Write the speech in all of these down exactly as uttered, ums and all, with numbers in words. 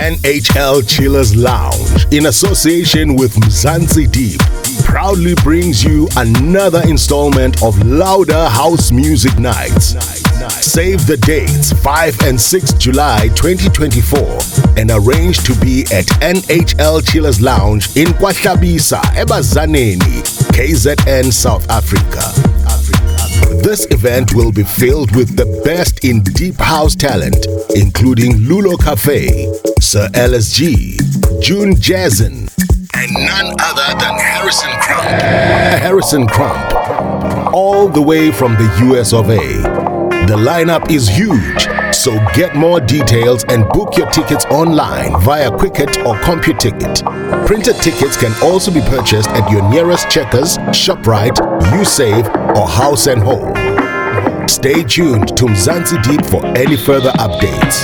N H L Chillers Lounge, in association with Mzansi Deep, proudly brings you another installment of Louder House Music Nights. Save the dates, five and six July twenty twenty-four, and arrange to be at N H L Chillers Lounge in KwaHlabisa, Ebazaneni, K Z N, South Africa. This event will be filled with the best in deep house talent, including Lulo Cafe, Sir L S G, June Jazzin, and none other than Harrison Crump. Harrison Crump, all the way from the U S of A. The lineup is huge, so get more details and book your tickets online via Quicket or CompuTicket. Printed tickets can also be purchased at your nearest Checkers, ShopRite, USave, or House and Home. Stay tuned to Mzansi Deep for any further updates.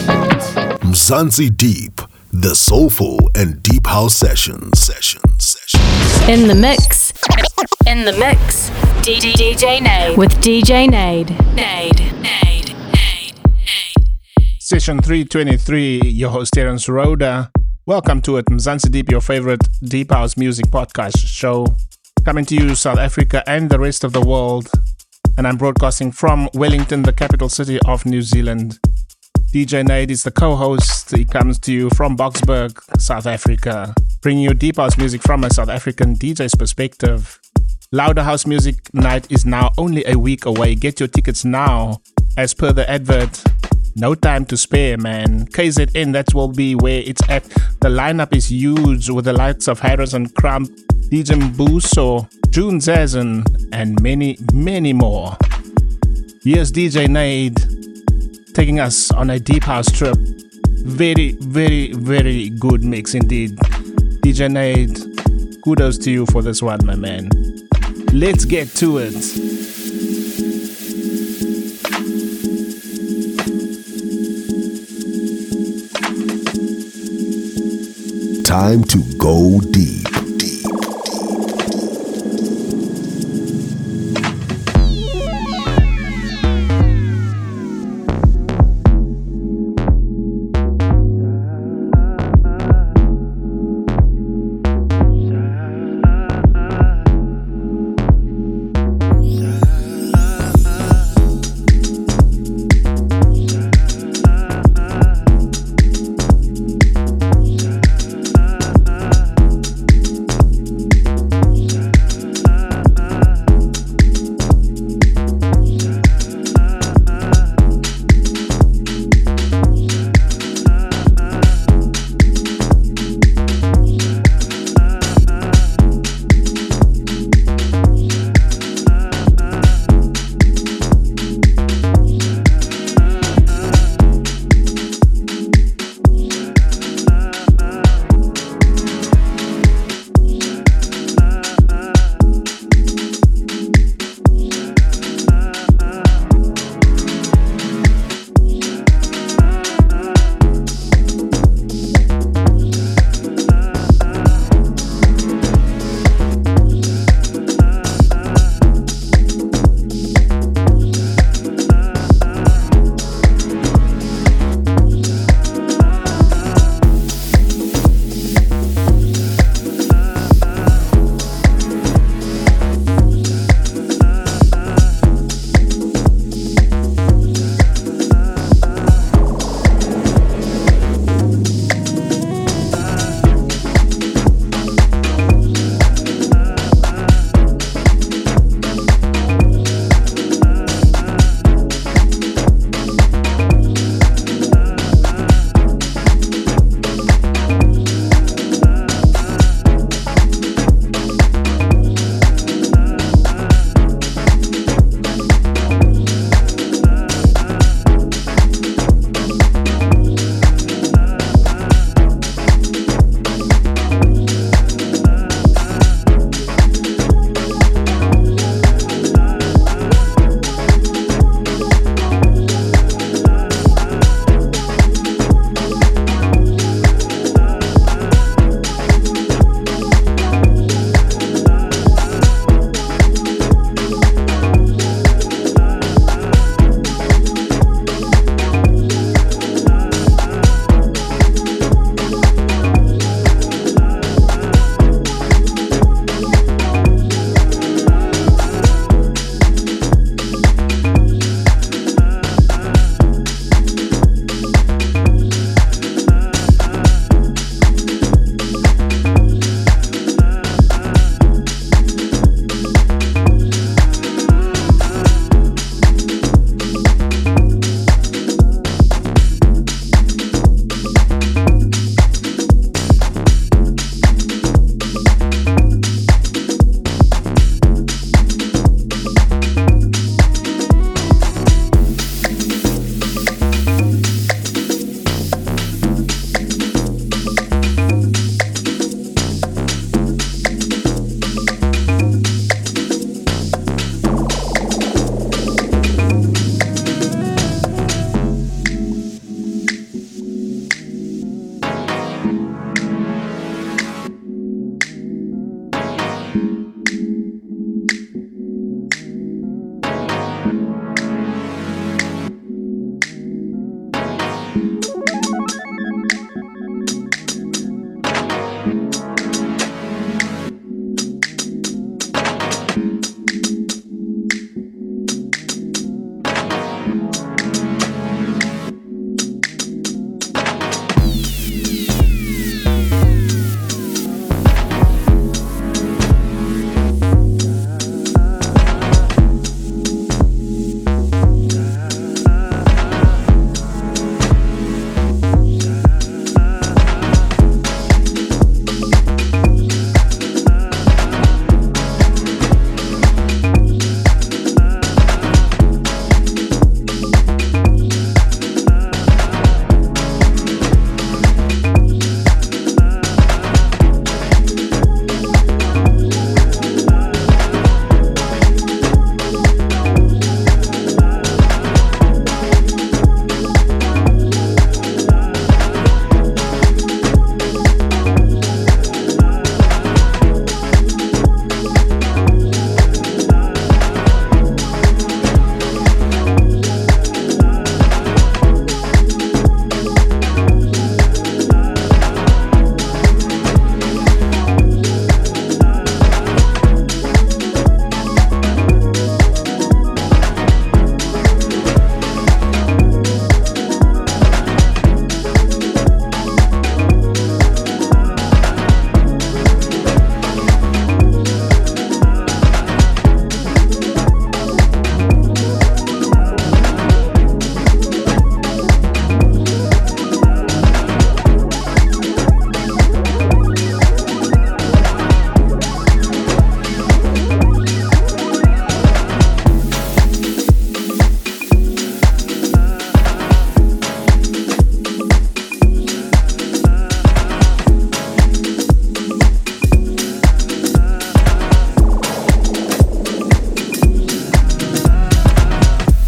Mzansi Deep, the soulful and deep house sessions. Sessions. Sessions. In the mix. In the mix. D- D- DJ Nade. With D J Nade. Nade. Nade. Nade. Session three twenty-three, your host Terence Roda. Welcome to it, Mzansi Deep, your favorite deep house music podcast show. Coming to you, South Africa and the rest of the world. And I'm broadcasting from Wellington, the capital city of New Zealand. D J Nade is the co-host. He comes to you from Boksburg, South Africa, bringing you deep house music from a South African D J's perspective. Louder House Music Night is now only a week away. Get your tickets now. As per the advert, no time to spare, man. K Z N, that will be where it's at. The lineup is huge with the likes of Harrison Crump, D J Mbuso, June Zazen, and many, many more. Here's D J Nade taking us on a deep house trip. Very, very, very good mix indeed. D J Nade, kudos to you for this one, my man. Let's get to it. Time to go deep.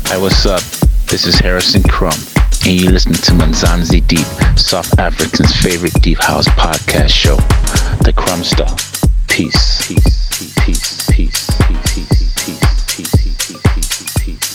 Hi, what's up? This is Harrison Crumb, and you listen to Mzansi Deep, South Africa's favorite deep house podcast show, The Crumb Stuff. Peace, peace, peace, peace, peace, peace, peace, peace, peace, peace, peace, peace.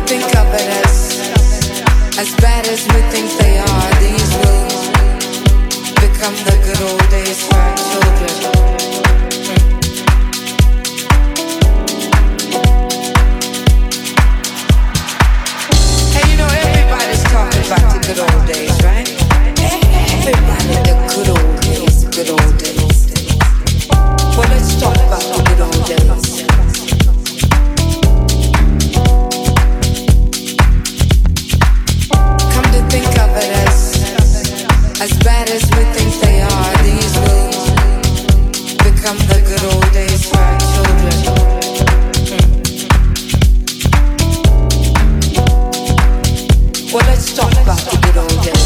think of it as as bad as we think they are. These will become the good old days for our children. Hey, you know everybody's talking about the good old days, right? Everybody, the good old days, the good old days. Well, let's talk about the good old days. As bad as we think they are, these will become the good old days for our children. Well, let's talk about the good old days.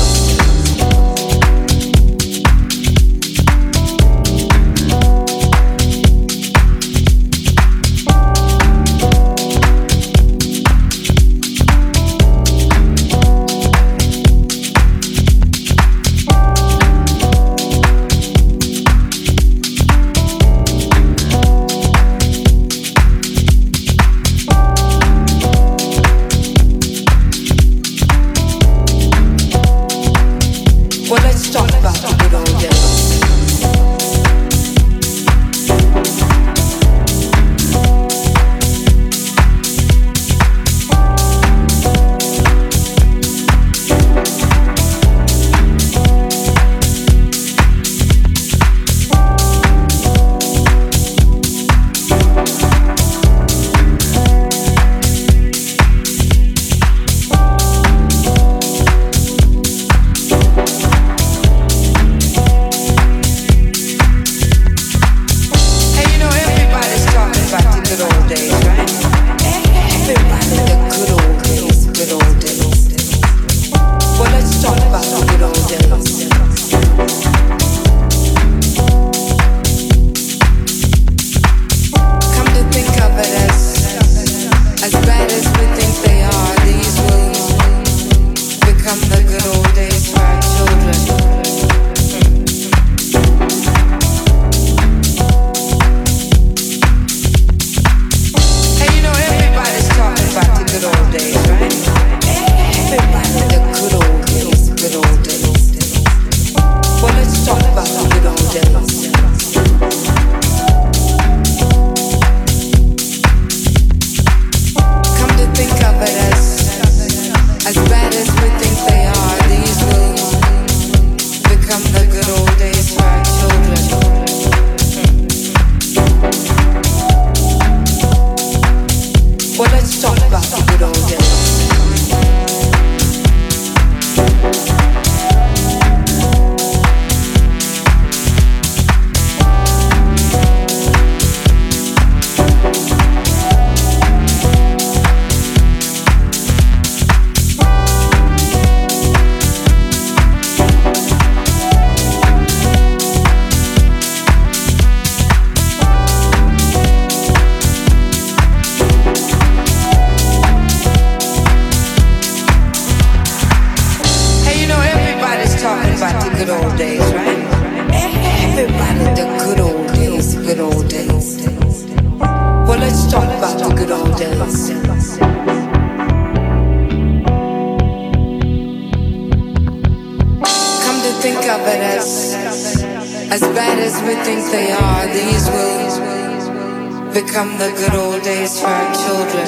Become the good old days for our children.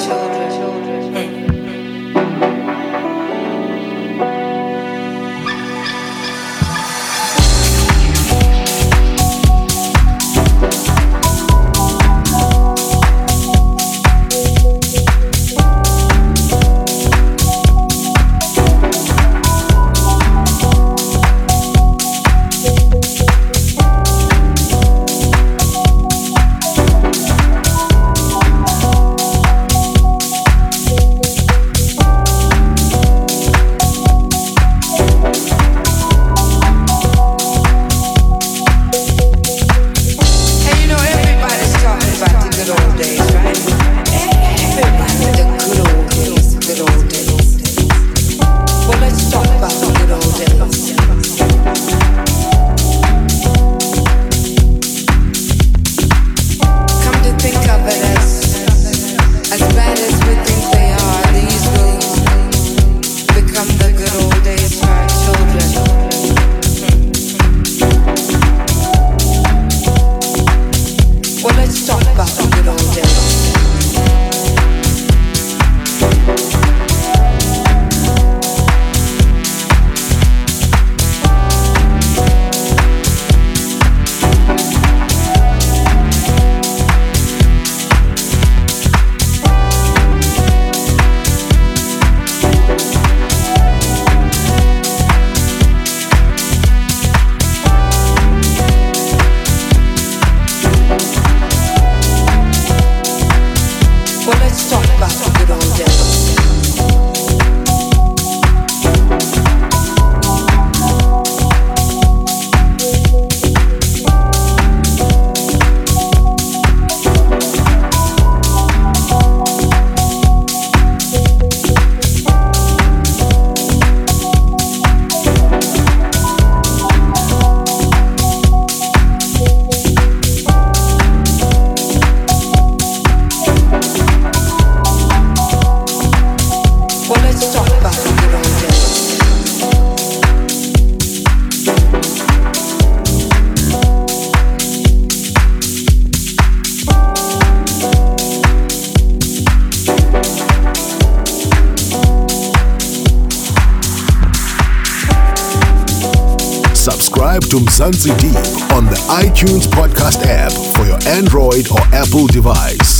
to Mzansi Deep on the iTunes podcast app for your Android or Apple device.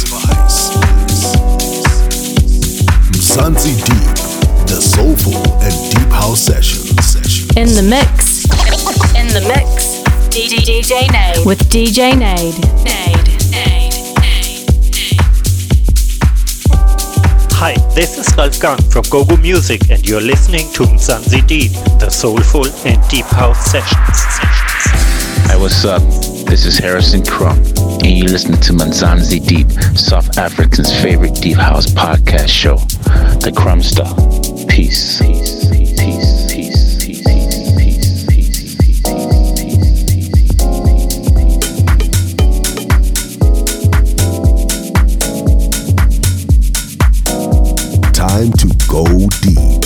Mzansi Deep, the soulful and deep house sessions. In the mix. In the mix. D J Nade. With D J Nade. Nade. Nade. Hi, this is Ralph Gang from Gogo Music and you're listening to Mzansi Deep, the soulful and deep house sessions. Hi, what's up? This is Harrison Crumb and you're listening to Mzansi Deep, South Africa's favorite deep house podcast show, The Crumb Star. Peace. Peace. Peace. Peace. Peace. Time to go deep.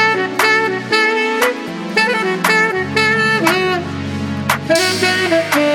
Thank you.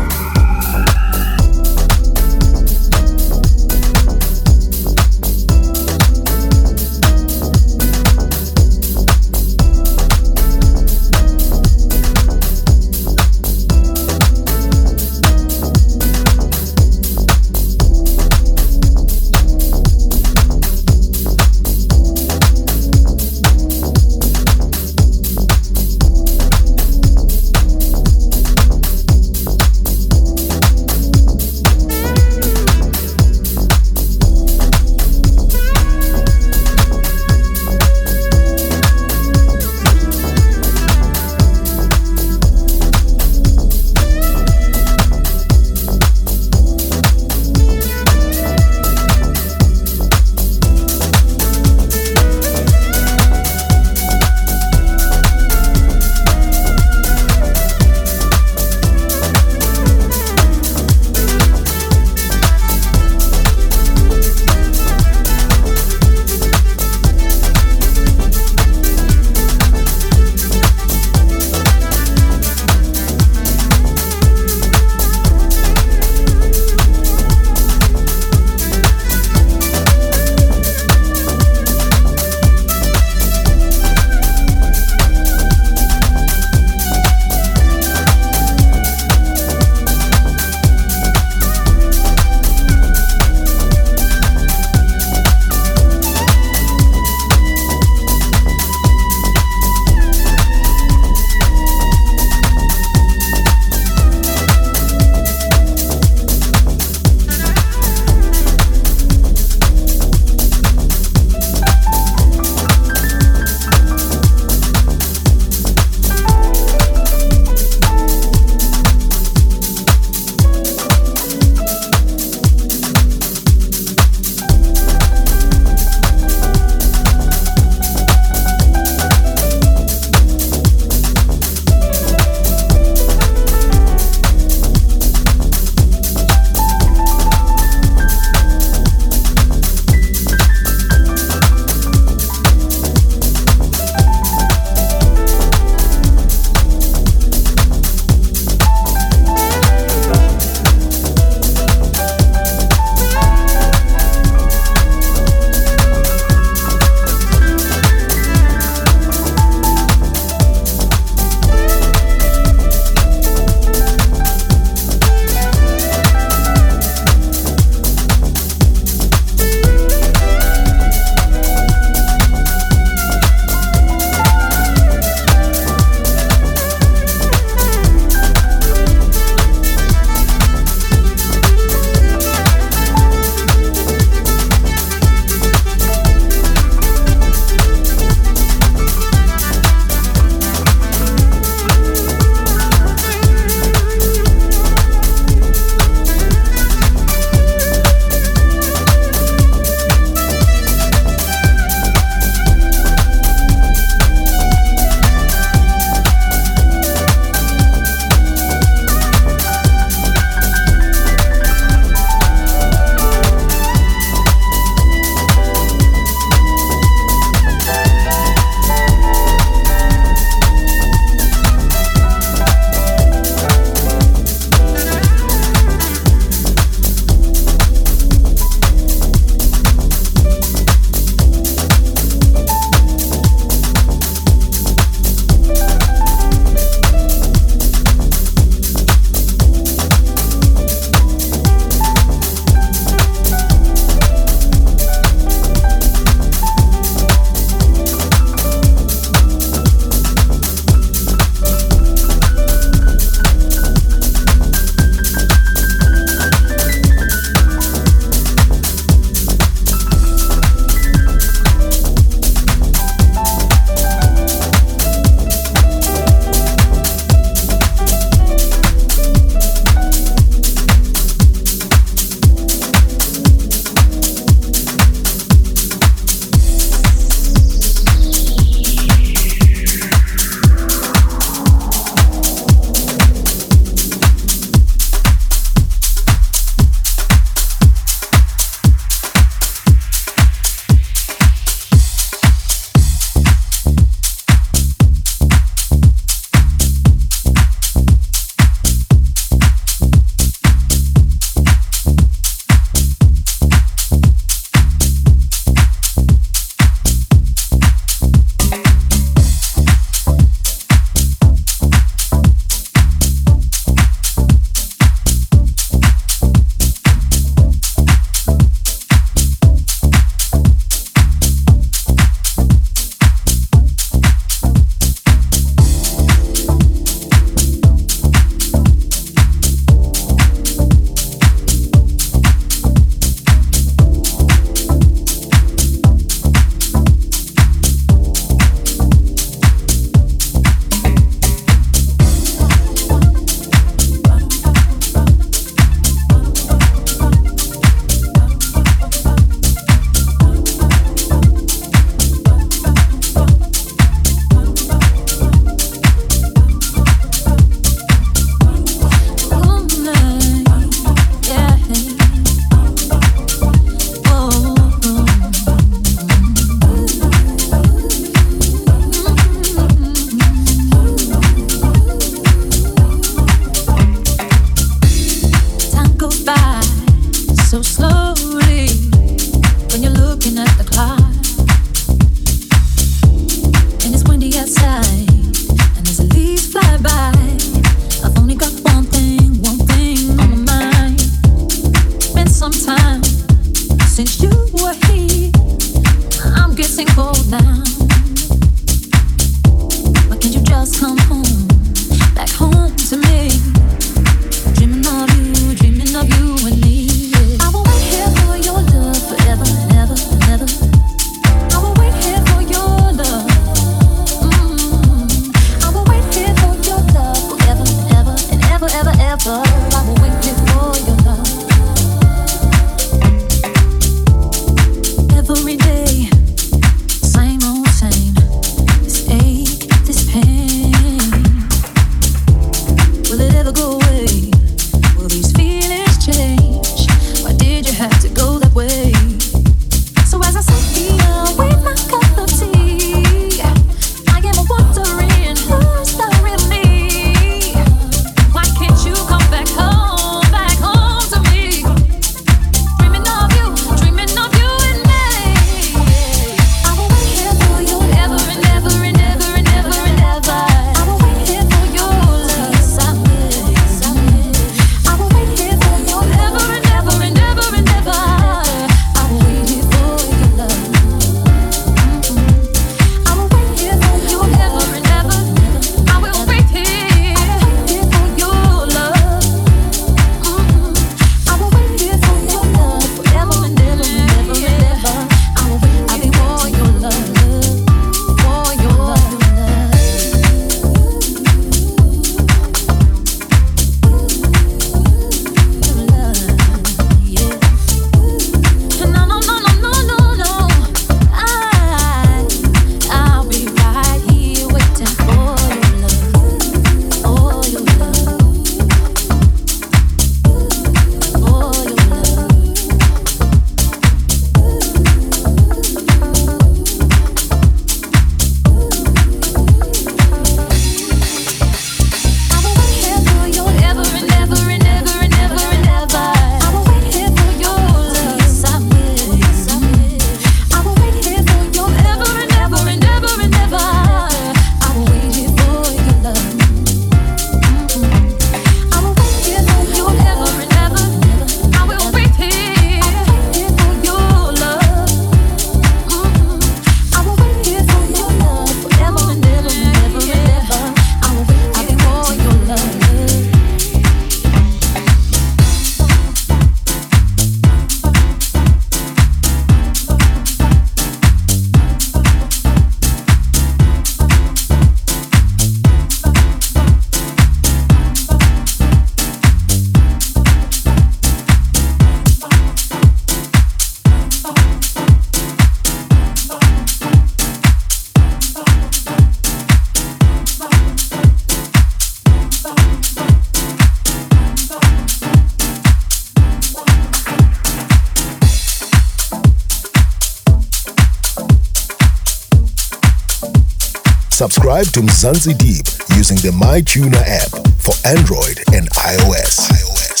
Subscribe to Mzansi Deep using the MyTuner app for Android and iOS. iOS.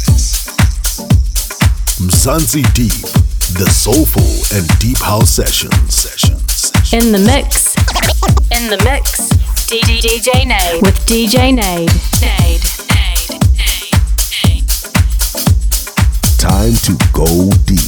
Mzansi Deep, the soulful and deep house sessions. sessions. In the mix. In the mix. D J Nade with D J Nade. Nade. Nade. Nade. Time to go deep.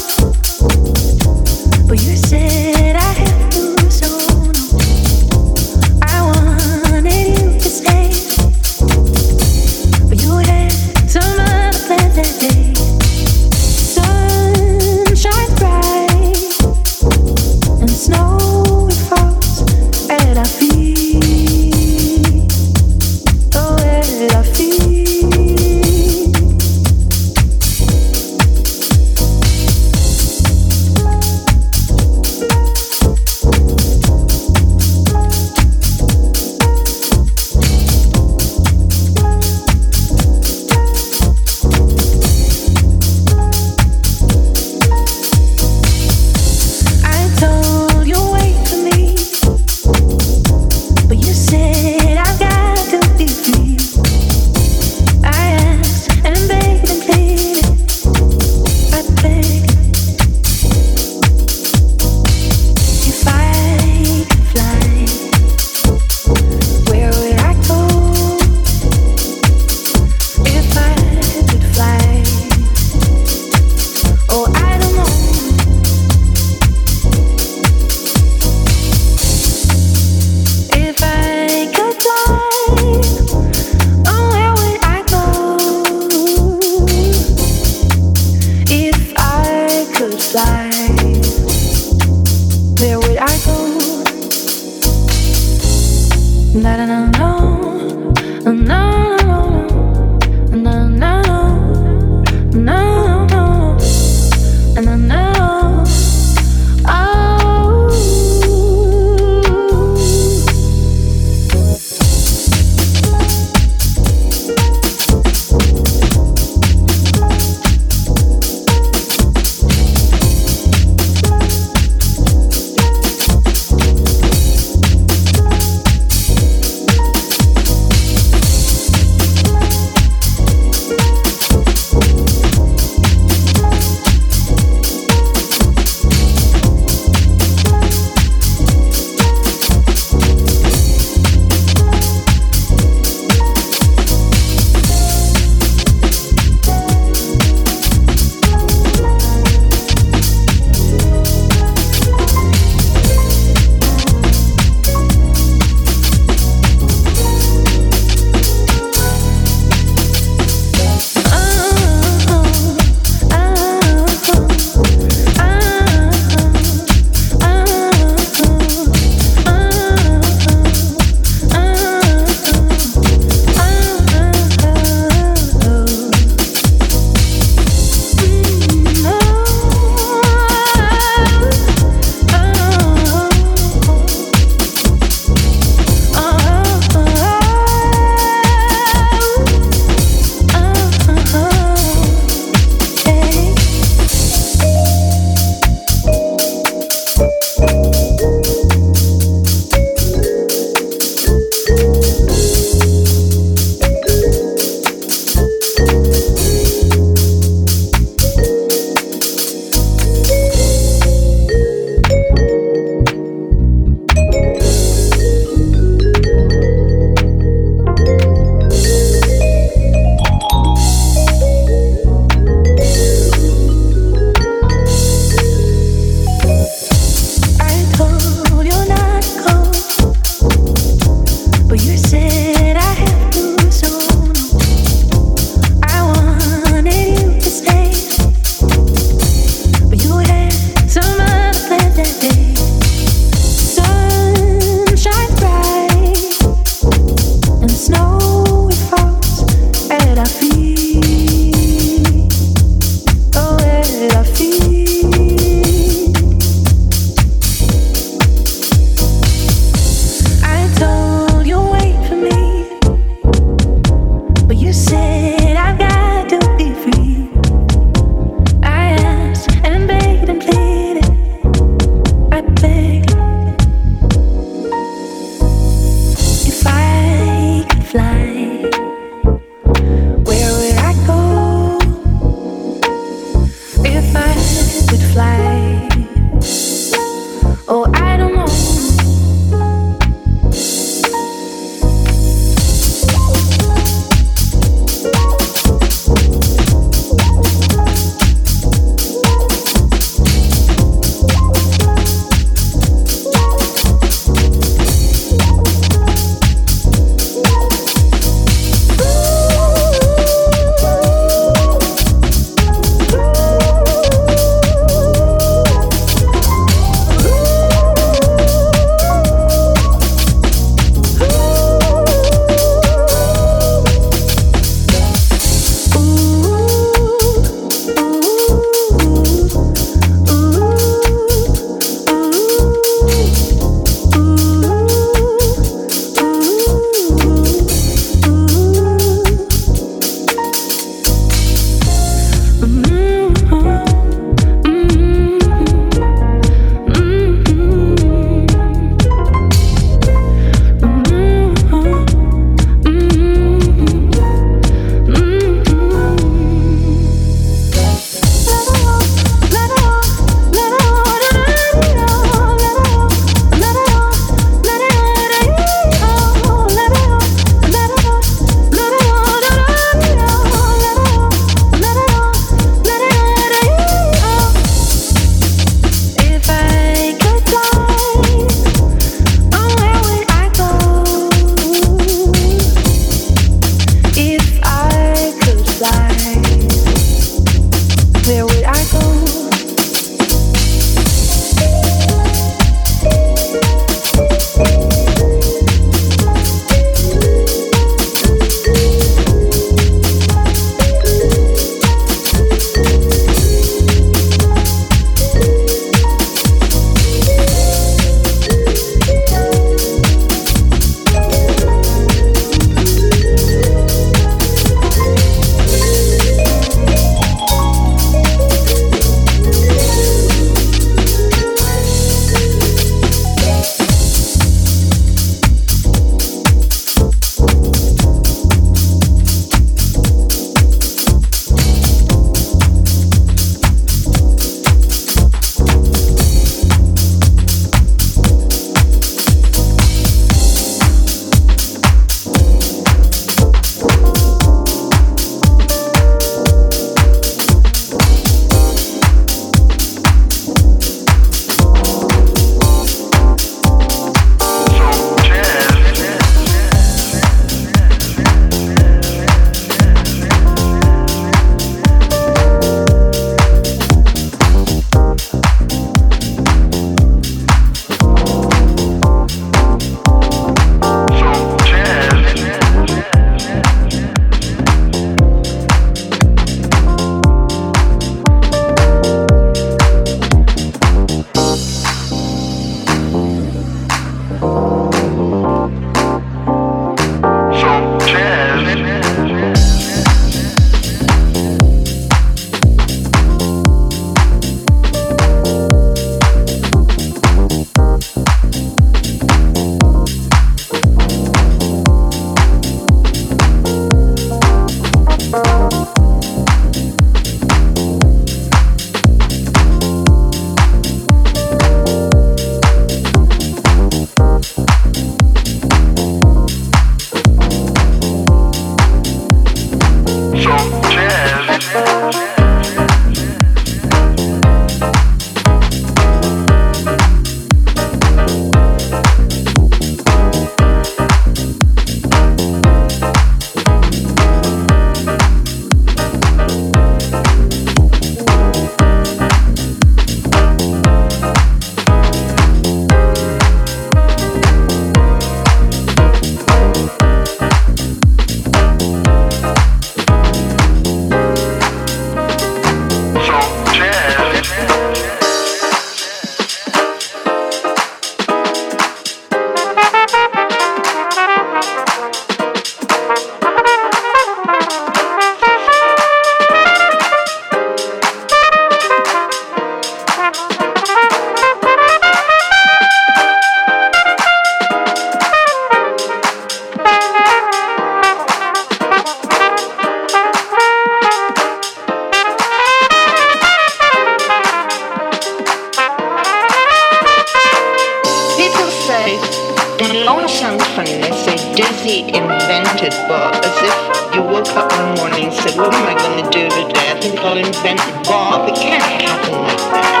say, they don't sound funny. They say Dizzy invented bar, as if you woke up one morning and said, what am I going to do today? I think I'll invent Bob. It can't happen like that.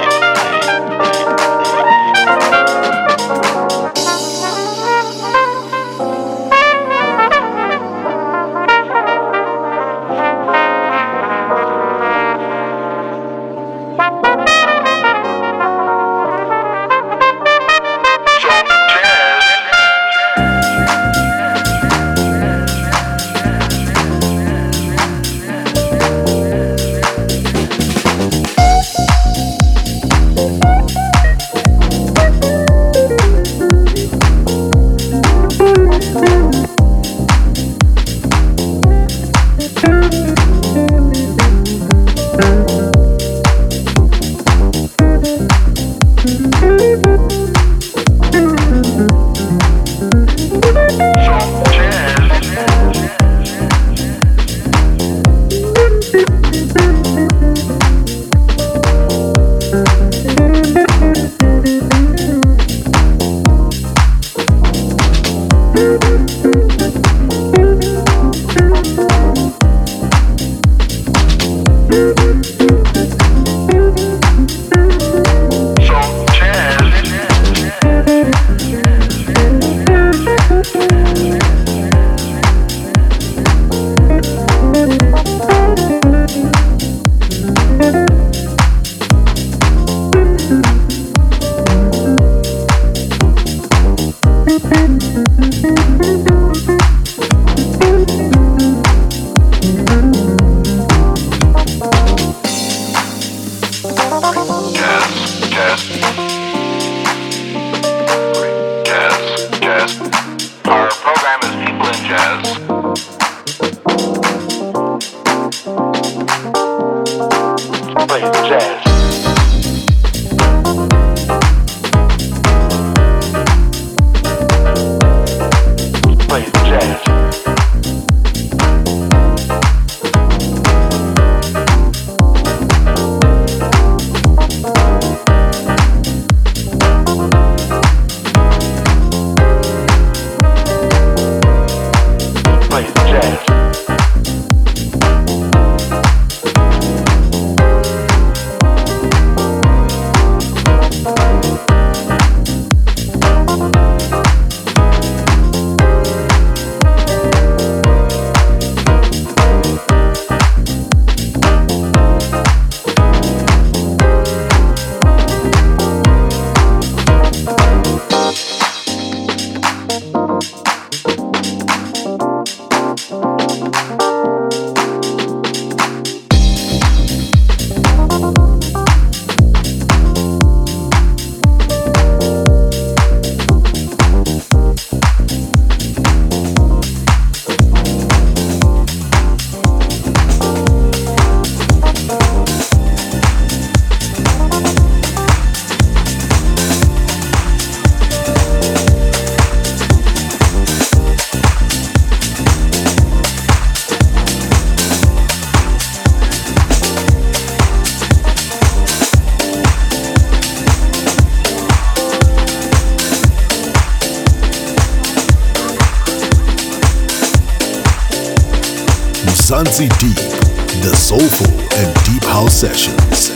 Mzansi Deep, the soulful and deep house sessions.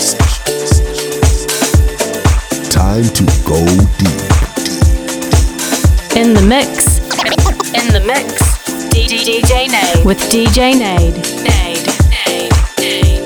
Time to go deep. In the mix. In the mix. D J Nade. With D J Nade. Nade. Nade. Nade.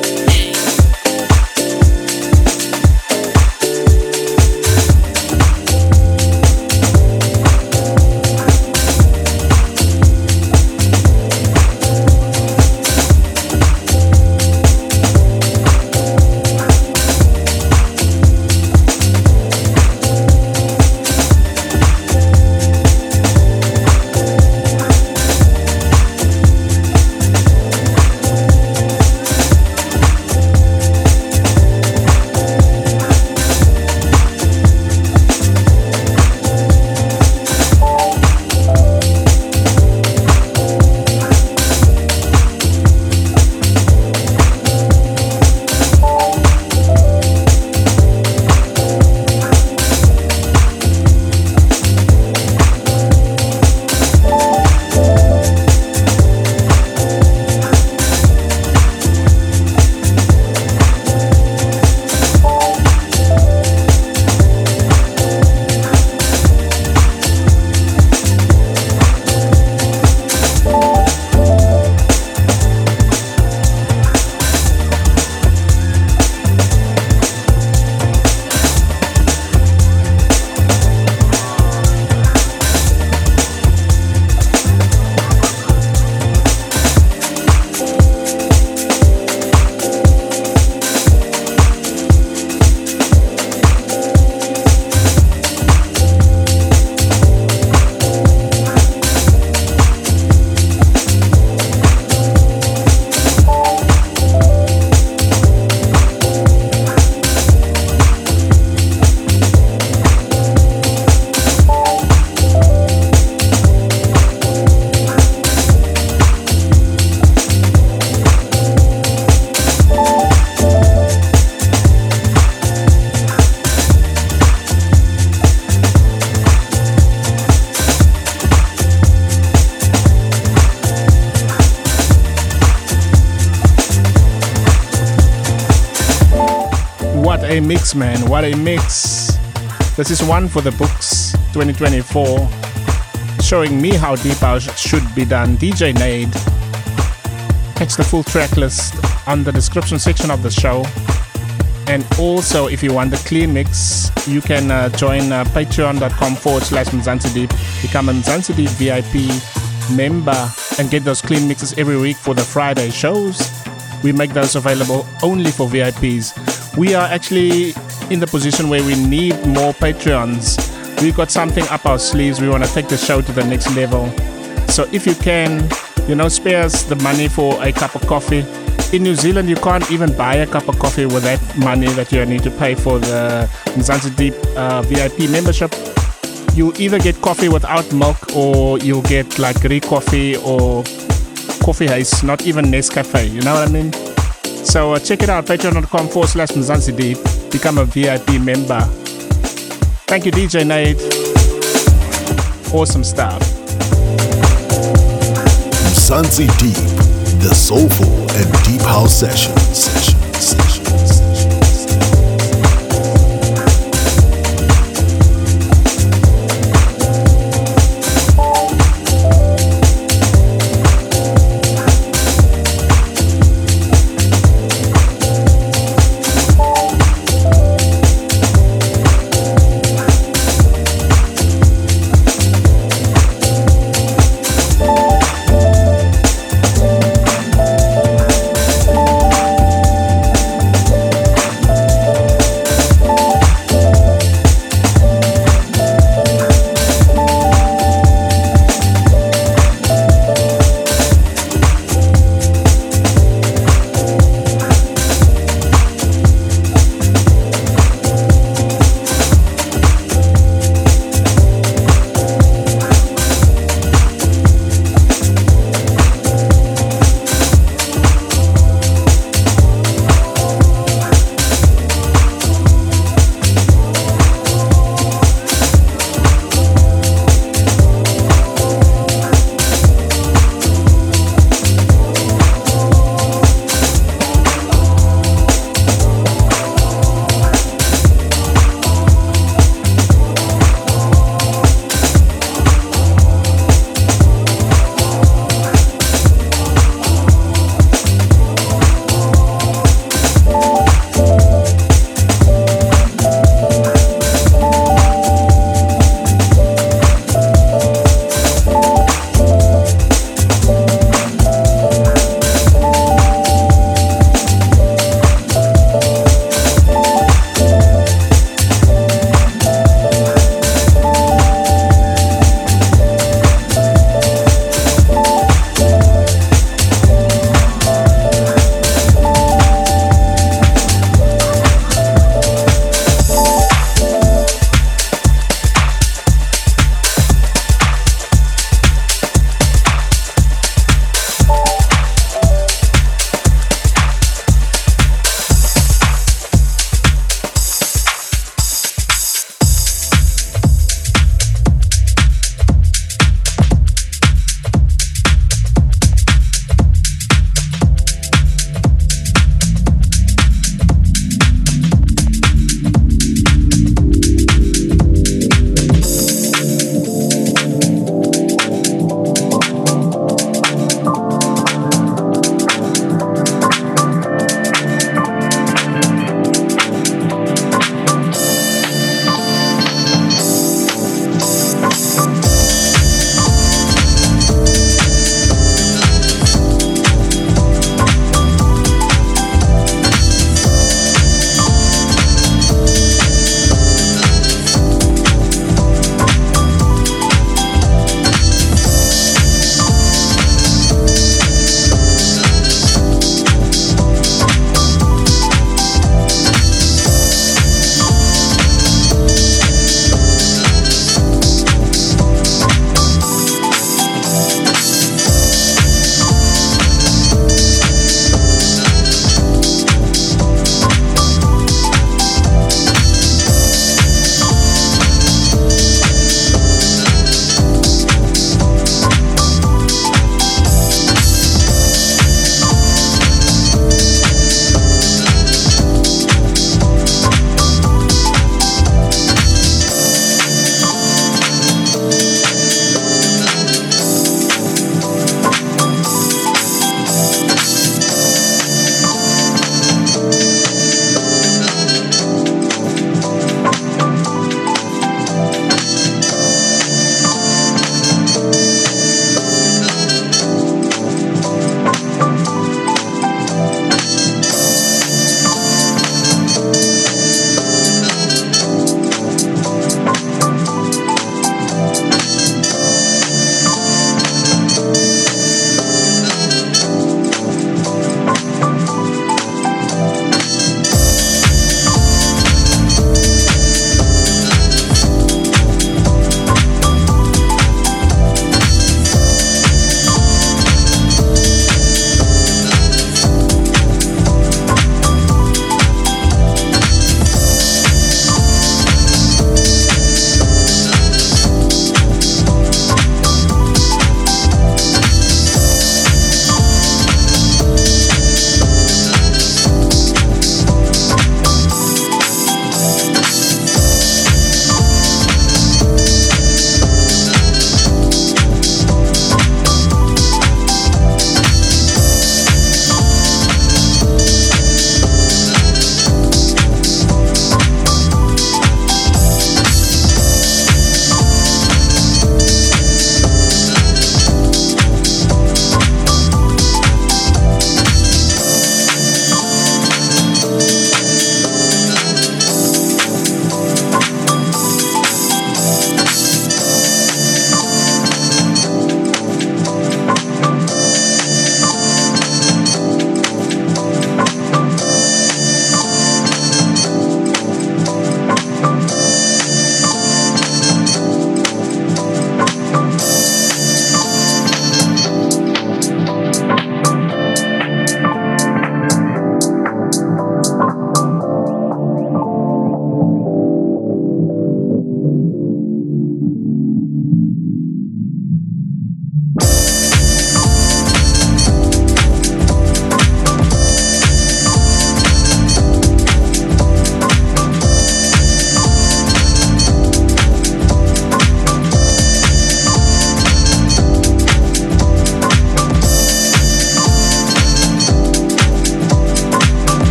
a mix, man. What a mix. This is one for the books twenty twenty-four, showing me how deep house should be done. D J Nade. Catch the full track list on the description section of the show. And also, if you want the clean mix, you can uh, join uh, patreon.com forward slash Mzansi Deep. Become a Mzansi Deep V I P member and get those clean mixes every week for the Friday shows. We make those available only for V I Ps. We are actually in the position where we need more Patreons. We've got something up our sleeves. We want to take the show to the next level. So if you can, you know, spare us the money for a cup of coffee. In New Zealand, you can't even buy a cup of coffee with that money that you need to pay for the Mzansi Deep uh, V I P membership. You either get coffee without milk, or you'll get like Greek coffee or coffee haze, not even Nescafe, you know what I mean? So uh, check it out, patreon.com forward slash Mzansi Deep. Become a V I P member. Thank you, D J Nade. Awesome stuff. Mzansi Deep, the soulful and deep house session. session.